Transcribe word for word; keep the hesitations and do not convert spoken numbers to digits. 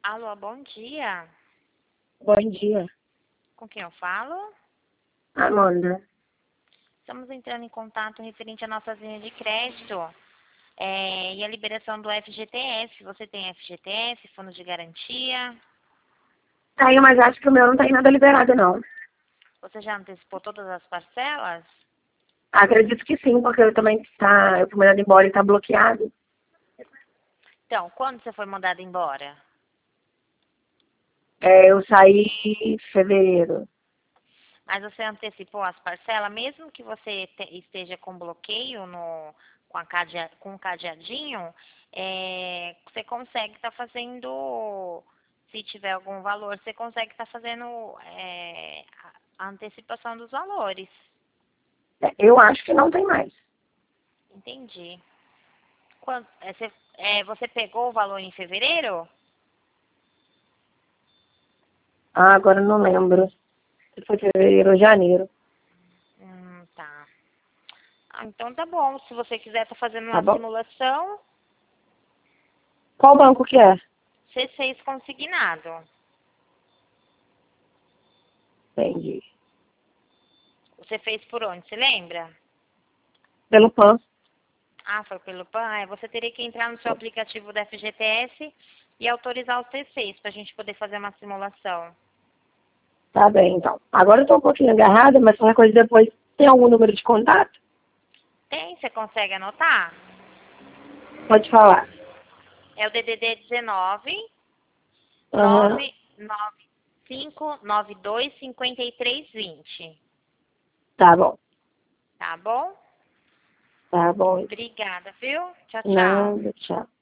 Alô, bom dia. Bom dia, Com quem eu falo? Amanda. Estamos entrando em contato referente à nossa linha de crédito é, e a liberação do F G T S. Você tem F G T S, fundo de garantia? Tenho, mas acho que o meu não tem nada liberado, não. Você já antecipou todas as parcelas? Acredito que sim, porque eu também tá, eu fui mandado embora e tá bloqueado. Então, quando você foi mandado embora? É, eu saí em fevereiro. Mas você antecipou as parcelas, mesmo que você te- esteja com bloqueio no, com, a cadea, com o cadeadinho, é, você consegue estar fazendo, se tiver algum valor, você consegue estar fazendo é, a a antecipação dos valores. É, eu acho que não tem mais. Entendi. Quando, é, você, é, você pegou o valor em fevereiro? Ah, agora eu não lembro se foi fevereiro ou janeiro. Hum, tá. Ah, então tá bom. Se você quiser estar fazendo Tá uma bom? simulação, Qual banco que é? C seis consignado. Entendi. Você fez por onde? Você lembra? Pelo P A N. Ah, foi pelo P A N. É, você teria que entrar no seu aplicativo da F G T S e autorizar o C seis para a gente poder fazer uma simulação. Tá bem, então. Agora eu tô um pouquinho agarrada, mas qualquer coisa depois. Tem algum número de contato? Tem? Você consegue anotar? Pode falar. É o D D D dezenove, Aham. nove nove cinco nove dois cinco três dois zero. Tá bom. Tá bom? Tá bom. Obrigada, viu? Tchau, tchau. Nada, tchau.